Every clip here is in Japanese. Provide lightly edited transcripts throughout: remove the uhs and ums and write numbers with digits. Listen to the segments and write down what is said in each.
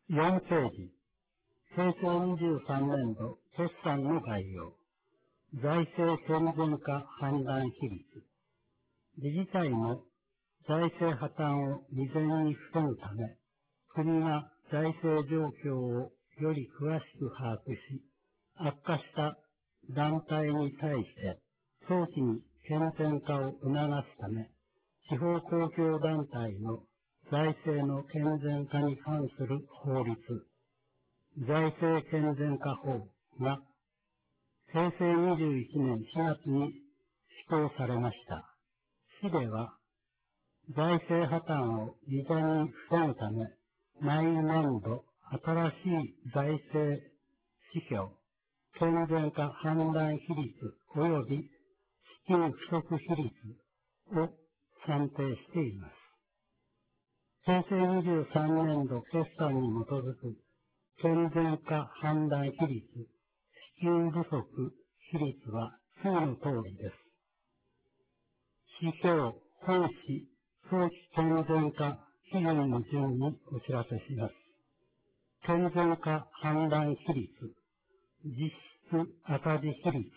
4ページ、平成23年度決算の概要、財政健全化判断比率、理事会も財政破綻を未然に防ぐため、国が財政状況をより詳しく把握し、悪化した団体に対して早期に健全化を促すため、地方公共団体の財政の健全化に関する法律、財政健全化法が平成21年4月に施行されました。市では、財政破綻を未然に防ぐため、毎年度新しい財政指標、健全化判断比率及び資金不足比率を算定しています。平成23年度決算に基づく健全化判断比率、資金不足比率は次の通りです。指標、本市、早期健全化基準の順にお知らせします。健全化判断比率、実質赤字比率。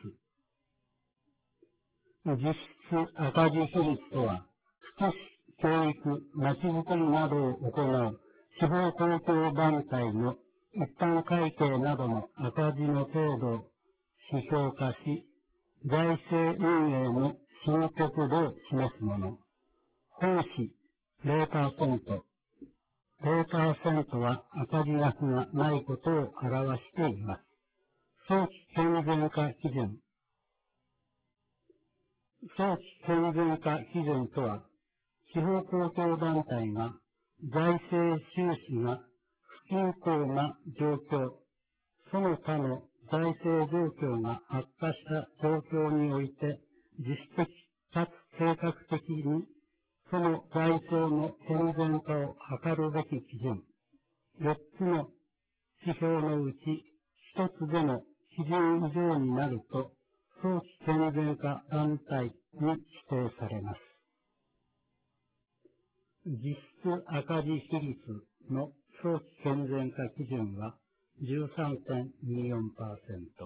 実質赤字比率とは、福祉、教育、まちづくりなどを行う地方公共団体の一般会計などの赤字の程度を指標化し、財政運営の進捗度を示すもの。本市 0%。0% は赤字額がないことを表しています。早期健全化基準。早期健全化基準とは、地方公共団体が財政収支が不均衡な状況、その他の財政状況が悪化した状況において、自主的かつ計画的にその財政の健全化を図るべき基準、4つの指標のうち1つでも基準以上になると、早期健全化団体に指定されます。実質赤字比率の早期健全化基準は 13.24%。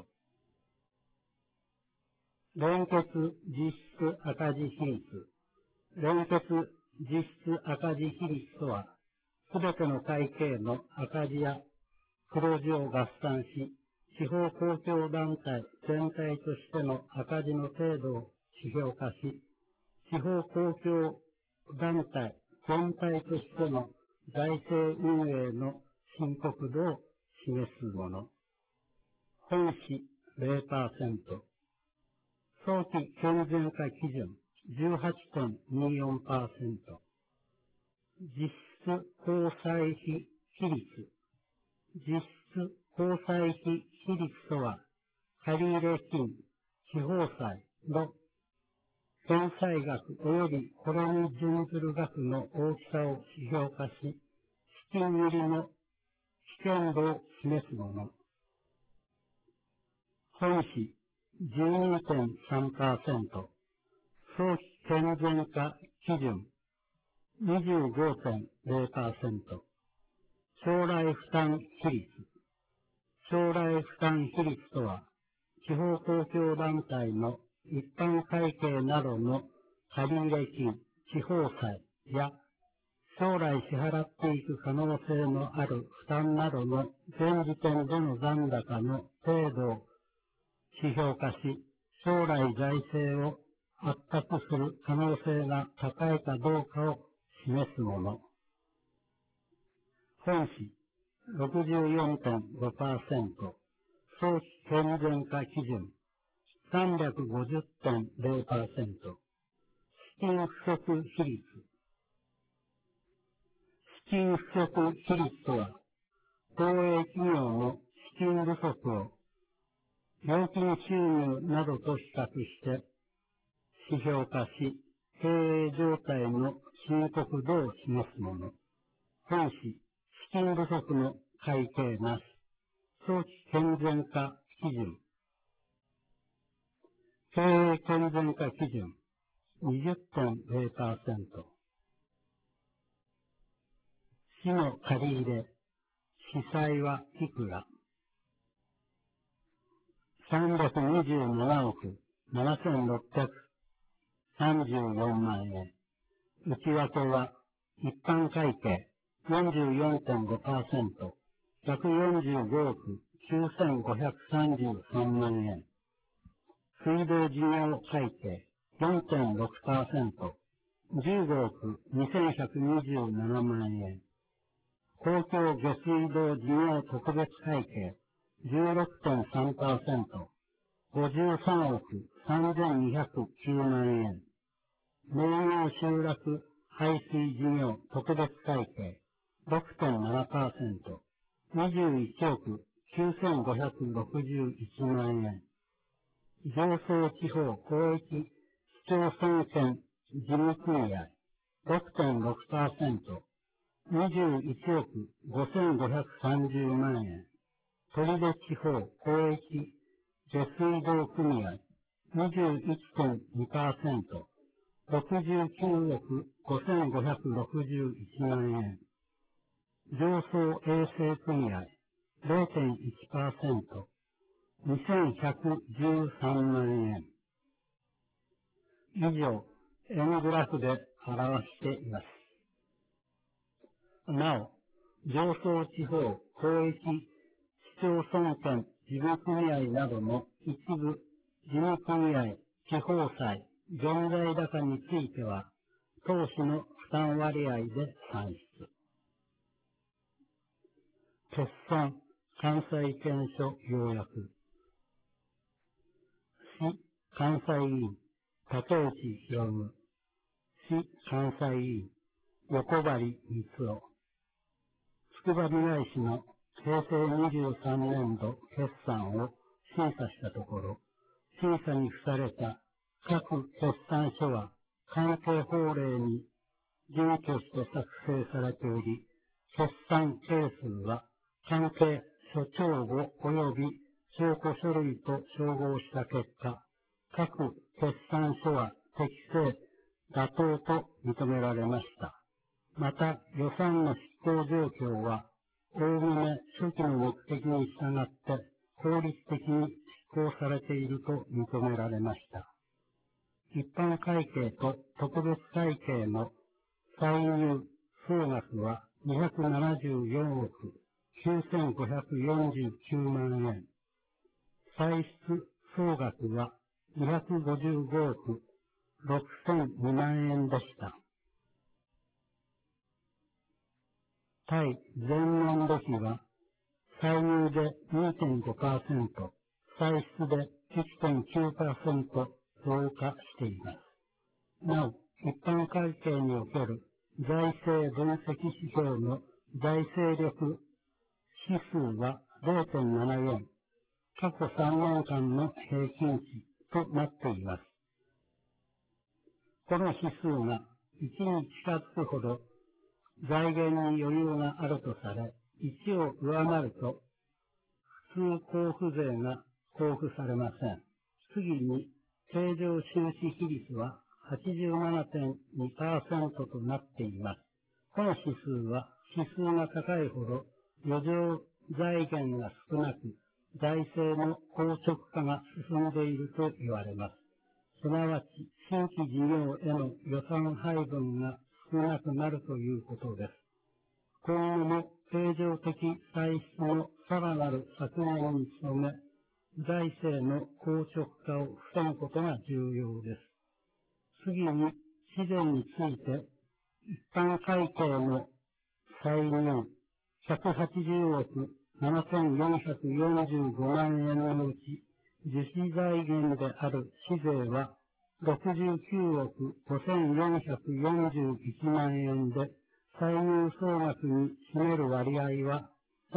連結実質赤字比率。連結実質赤字比率とは、すべての会計の赤字や黒字を合算し、地方公共団体全体としての赤字の程度を指標化し、地方公共団体全体としての財政運営の深刻度を示すもの。本市 0%。早期健全化基準 18.24%。実質公債費比率。実質公債費比率とは、借入金、地方債の返済額及びこれに準ずる額の大きさを指標化し、資金繰りの危険度を示すもの。本市 12.3%、早期健全化基準 25.0%、将来負担比率。将来負担比率とは、地方公共団体の一般会計などの借入金、地方債や将来支払っていく可能性のある負担などの現時点での残高の程度を指標化し、将来財政を圧迫する可能性が高いかどうかを示すもの。本市 64.5%、早期健全化基準 350.0%、資金不足比率。資金不足比率とは、公営企業の資金不足を料金収入などと比較して指標化し、経営状態の深刻度を示すもの。本市、資金不足の会計なし。早期健全化基準。経営健全化基準 20.0%。市の借入れ、 司債はいくら？ 327億7634万円。内訳は、一般会計 44.5%、145億9533万円。水道事業会計 4.6%、15億2127万円。公共下水道事業特別会計 16.3%、53億3209万円。農業集落排水事業特別会計 6.7%、21億9561万円。上層地方広域市町村圏事務組合 6.6%、21億5530万円。取手地方広域下水道組合 21.2%、69億5561万円。上層衛生組合 0.1%、2113万円。以上、円グラフで表しています。なお、上層地方広域市町村圏事務組合などの一部事務組合地方債現在高については、当市の負担割合で算出。決算関西圏所要約。市関西委員竹内博。市関西委員横張光雄。筑波美大市の平成23年度決算を審査したところ、審査に付された各決算書は関係法令に準拠して作成されており、決算係数は関係諸帳簿及び証拠書類と照合した結果、各決算書は適正、妥当と認められました。また、予算の執行状況は、おおむね初期の目的に従って効率的に執行されていると認められました。一般会計と特別会計の歳入総額は274億9549万円。歳出総額は255億6002万円でした。対前年度比は、歳入で 2.5%、歳出で 1.9% 増加しています。なお、一般会計における財政分析指標の財政力指数は 0.74、過去3年間の平均値となっています。この指数が1に近づくほど財源に余裕があるとされ、1を上回ると普通交付税が交付されません。次に、経常収支比率は 87.2% となっています。この指数は、指数が高いほど余剰財源が少なく、財政の硬直化が進んでいると言われます。すなわち、新規事業への予算配分が少なくなるということです。今後も経常的歳出のさらなる削減に努め、財政の硬直化を防ぐことが重要です。次に、資源について、一般会計の歳入180億7445万円のうち、樹脂財源である市税は69億5441万円で、歳入総額に占める割合は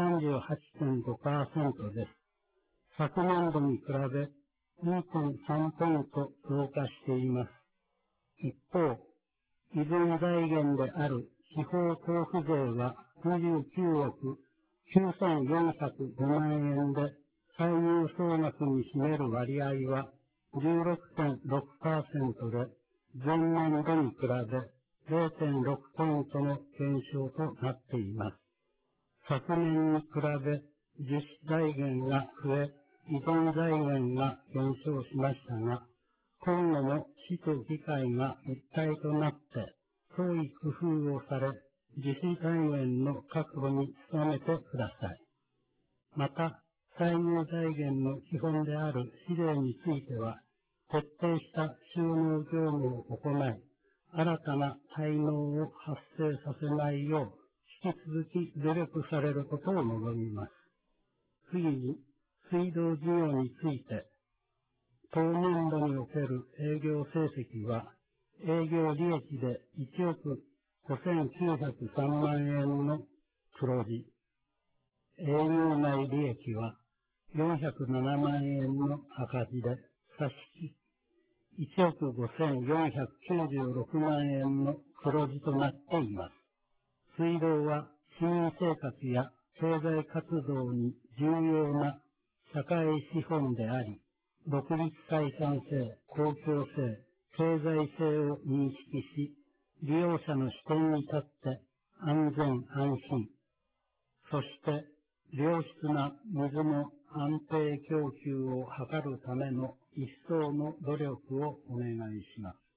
38.5% です。昨年度に比べ 2.3 ポイント増加しています。一方、依存財源である地方交付税は29億9405万円で、歳入総額に占める割合は 16.6% で、前年度に比べ 0.6 ポイントの減少となっています。 昨年に比べ樹脂財源が増え、依存財源が減少しましたが、今後も市と議会が一体となって、創意工夫をされ、樹脂財源の確保に努めてください。また、歳入財源の基本である資税については、徹底した収納業務を行い、新たな滞納を発生させないよう、引き続き努力されることを望みます。次に、水道事業について、当年度における営業成績は、営業利益で1億5903万円の黒字、営業内利益は407万円の赤字で、差し引き1億5496万円の黒字となっています。水道は市民生活や経済活動に重要な社会資本であり、独立採算性、公共性、経済性を認識し、利用者の視点に立って安全安心、そして良質な水の安定供給を図るための一層の努力をお願いします。